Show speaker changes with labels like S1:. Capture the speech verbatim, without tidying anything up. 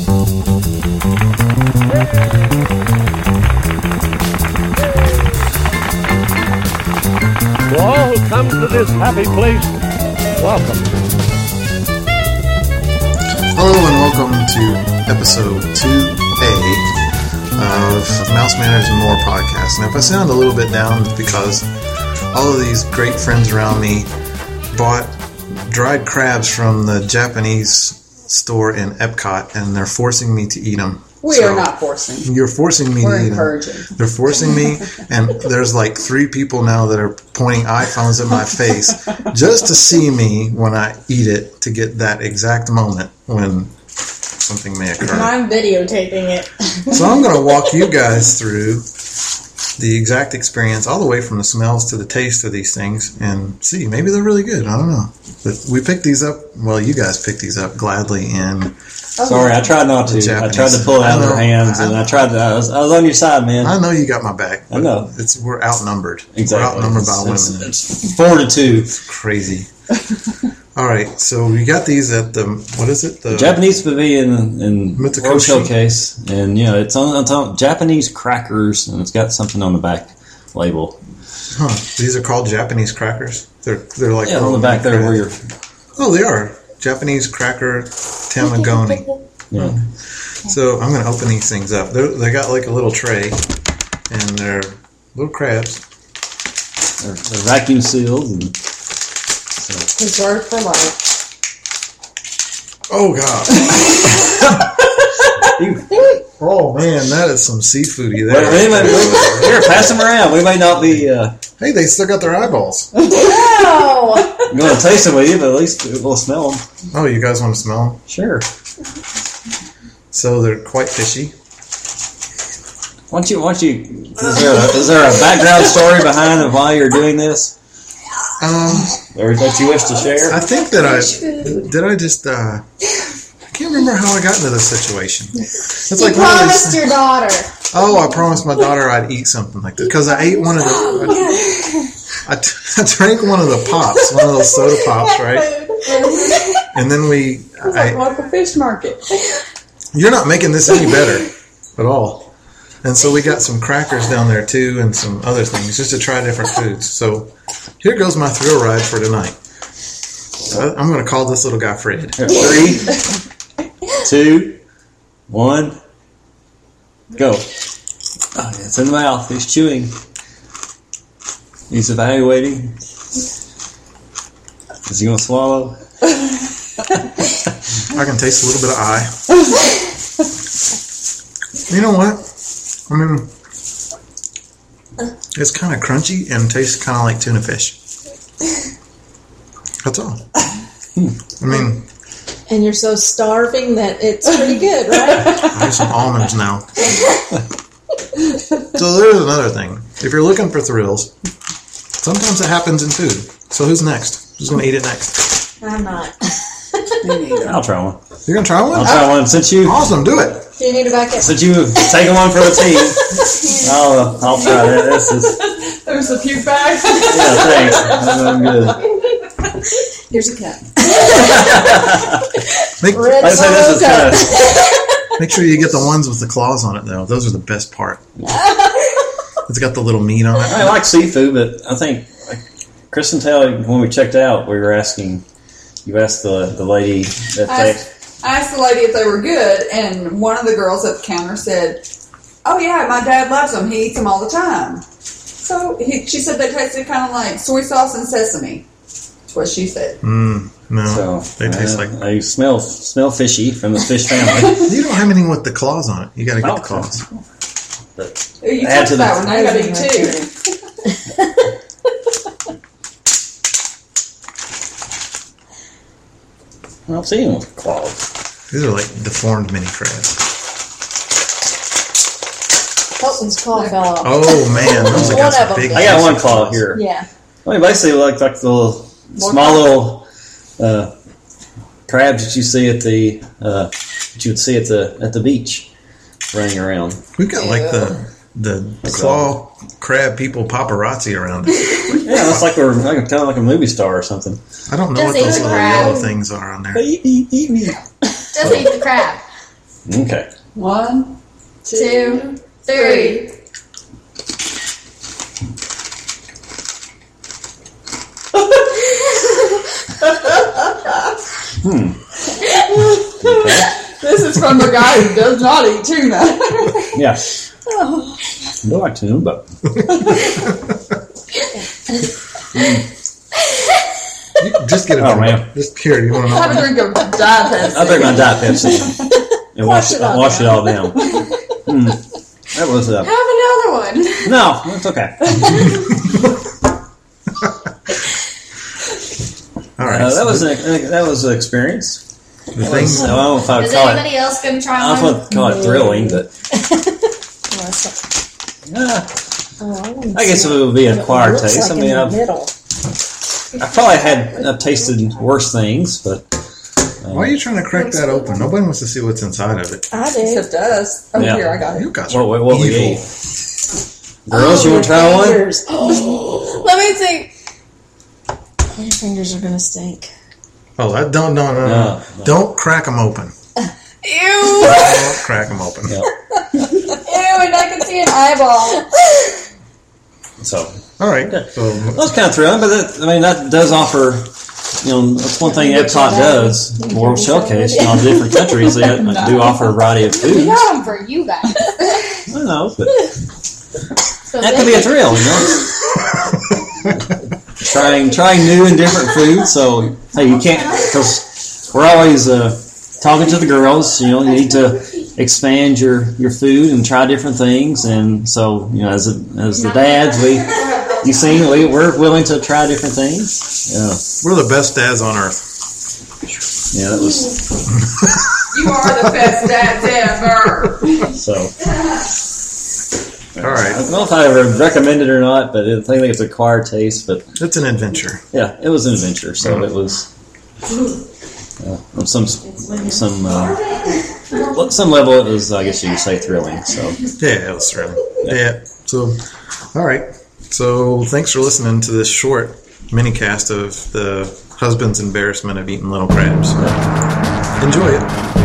S1: To all who come to this happy place, welcome.
S2: Hello and welcome to episode two A of Mouse Manners and More podcast. Now if I sound a little bit down, it's because all of these great friends around me bought dried crabs from the Japanese store in Epcot, and they're forcing me to eat them.
S3: We so, are not forcing.
S2: You're forcing me
S3: We're
S2: to eat
S3: encouraging.
S2: them. They're forcing me, and there's like three people now that are pointing iPhones at my face just to see me when I eat it, to get that exact moment when something may occur.
S3: And I'm videotaping it.
S2: So I'm going to walk you guys through the exact experience, all the way from the smells to the taste of these things, and see, maybe they're really good. I don't know. But we picked these up, well, you guys picked these up gladly in...
S4: Sorry, I tried not to. I tried to pull it out of their hands, and I tried to. I was, I was on your side, man.
S2: I know you got my back.
S4: I know.
S2: It's we're outnumbered.
S4: Exactly.
S2: We're outnumbered by women.
S4: It's, it's four to two.
S2: It's crazy. All right, so we got these at the what is it? The,
S4: the Japanese Pavilion in
S2: Mitsukoshi
S4: World Showcase, and you know it's on, it's on Japanese crackers, and it's got something on the back label.
S2: Huh? These are called Japanese crackers. They're they're like
S4: yeah, on the back there where you're.
S2: Oh, they are Japanese cracker tamagoni.
S4: Yeah.
S2: So I'm going to open these things up. They're, they got like a little tray, and they're little crabs.
S4: They're, they're vacuum sealed. And so.
S3: Preserved for life.
S2: Oh God! Oh man, that is some seafoody there.
S4: Wait, wait, wait, wait. Here, pass them around. We may not be. Uh,
S2: hey, they still got their eyeballs.
S3: No.
S4: I'm going to taste them with you, but at least we'll smell them.
S2: Oh, you guys want to smell them?
S4: Sure.
S2: So they're quite fishy.
S4: Why don't you? Why don't you? Is there a, is there a background story behind of why you're doing this?
S2: Um,
S4: or that you wish to share?
S2: I think that I did. I just. Uh, I can't remember how I got into this situation. It's
S3: you
S2: like
S3: promised your daughter.
S2: Oh, I promised my daughter I'd eat something like this because I ate one of the. I, I, I drank one of the pops, one of those soda pops, right? And then we.
S3: It's like local fish market.
S2: You're not making this any better at all. And so we got some crackers down there too, and some other things just to try different foods. So here goes my thrill ride for tonight. So I'm going to call this little guy Fred.
S4: Three, two, one, go. Oh, it's in the mouth. He's chewing. He's evaluating. Is he going to swallow?
S2: I can taste a little bit of eye. You know what? I mean, it's kind of crunchy and tastes kind of like tuna fish. That's all. I mean...
S3: And you're so starving that it's pretty good, right?
S2: I have some almonds now. So there's another thing. If you're looking for thrills, sometimes it happens in food. So who's next? Who's going to eat it next?
S3: I'm not.
S4: I'll try one.
S2: You're going to try one?
S4: I'll try one. Since you...
S2: Awesome, do it.
S3: Do you need to back up?
S4: Since you've taken one for the team, I'll, uh, I'll try that. This is...
S3: There's a puke bag.
S4: Yeah, thanks. I'm good.
S3: Here's a cup.
S2: make,
S3: Red
S4: I say this is kind of...
S2: make sure you get the ones with the claws on it, though. Those are the best part. It's got the little meat on it.
S4: I like seafood, but I think, like, Chris and Taylor, when we checked out, we were asking... You asked the the lady that
S5: I
S4: they...
S5: asked, I asked the lady if they were good, and one of the girls at the counter said, "Oh yeah, my dad loves them. He eats them all the time." So he, she said they tasted kind of like soy sauce and sesame. That's what she said.
S2: Mm, no,
S4: so,
S2: they taste
S4: uh,
S2: like...
S4: They smell smell fishy from the fish family.
S2: You don't have anything with the claws on it. You got to get
S4: oh,
S2: the claws.
S4: But
S5: You
S4: add
S5: touched
S4: to
S5: that
S4: the,
S5: one. Now you got to eat two.
S4: I've seen them with claws.
S2: These are like deformed mini crabs.
S3: Colton's claw fell off.
S2: Oh man, those
S3: One
S2: got some
S3: of them
S2: big.
S3: did.
S4: I got one claw here.
S3: Yeah.
S4: I mean, basically, like like the little, small little uh, crabs that you see at the uh, that you would see at the at the beach running around.
S2: We've got like the the claw crab people paparazzi around us.
S4: Yeah, it's like we're like, kind of like a movie star or something.
S2: I don't know
S3: Just
S2: what
S3: eat
S2: those
S3: the
S2: little
S3: crab.
S2: yellow things are on there.
S4: Eat, eat, eat me.
S3: Just eat the crab.
S4: Okay.
S5: One,
S6: Two, three.
S4: Hmm.
S5: This is from the guy who does not eat tuna.
S4: Yeah. I do like tuna, but
S2: You just get it.
S4: Oh,
S2: from-
S4: man.
S2: Just here. You want to
S5: Have a
S2: know?
S5: drink of Diet Pepsi.
S4: I'll drink my Diet Pepsi and wash,
S3: Wash it
S4: it,
S3: all
S4: wash it
S3: down.
S4: all down. Hmm. That was uh,
S6: Have another one.
S4: no, it's okay.
S2: All right.
S4: Uh, that
S2: so
S4: was an, that was an experience.
S2: the
S4: That
S2: thing.
S4: was, I don't know if I would
S6: Is
S4: call it.
S6: anybody else going to try
S4: I don't know
S6: one?
S4: if I'd call it thrilling, but uh,
S3: Oh, I, wanna
S4: I guess
S3: see
S4: it would be an
S3: what it
S4: acquired
S3: looks
S4: taste.
S3: like
S4: I
S3: in
S4: mean,
S3: the
S4: I've,
S3: middle.
S4: I probably had I've tasted worse things, but um,
S2: Why are you trying to crack that open? Nobody wants to see what's inside of it.
S3: I do.
S5: Except us. Oh,
S4: Yeah.
S5: here, I got it.
S2: You guys
S4: what,
S2: are
S4: what, what we
S2: evil.
S4: ate. Girls, you want to try one?
S3: Fingers.
S6: Let me see.
S3: Your fingers are gonna stink.
S2: Oh, that, don't, no, no, no,
S4: No, no.
S2: Don't crack them open.
S6: Ew.
S2: Don't crack them open.
S4: Yeah.
S6: Ew, and I can see an eyeball.
S4: So
S2: All right. So,
S4: that was kind of thrilling, but that, I mean that does offer. You know, that's one thing Epcot does. World Showcase, you know, in different countries, they do offer a variety of
S6: We
S4: foods.
S6: got them for you guys.
S4: I know, but
S6: So
S4: that
S6: they
S4: could be a thrill, you know. trying trying new and different foods. So hey, you can't because we're always uh, talking to the girls. You know, you need to expand your, your food and try different things. And so you know, as a, as the dads, we you seen we we're willing to try different things. Yeah,
S2: we're the best dads on earth.
S4: yeah, that was
S5: You are the best dads ever.
S4: so.
S2: All right.
S4: I don't know if I ever recommend it or not, but I think it's an acquired taste. But
S2: It's an adventure.
S4: yeah, it was an adventure. So it was uh, on some some uh, well, some level. It was, I guess you could say, thrilling. So
S2: Yeah, it was thrilling. Yeah. So, all right. So, thanks for listening to this short mini cast of the husband's embarrassment of eating little crabs. Enjoy it.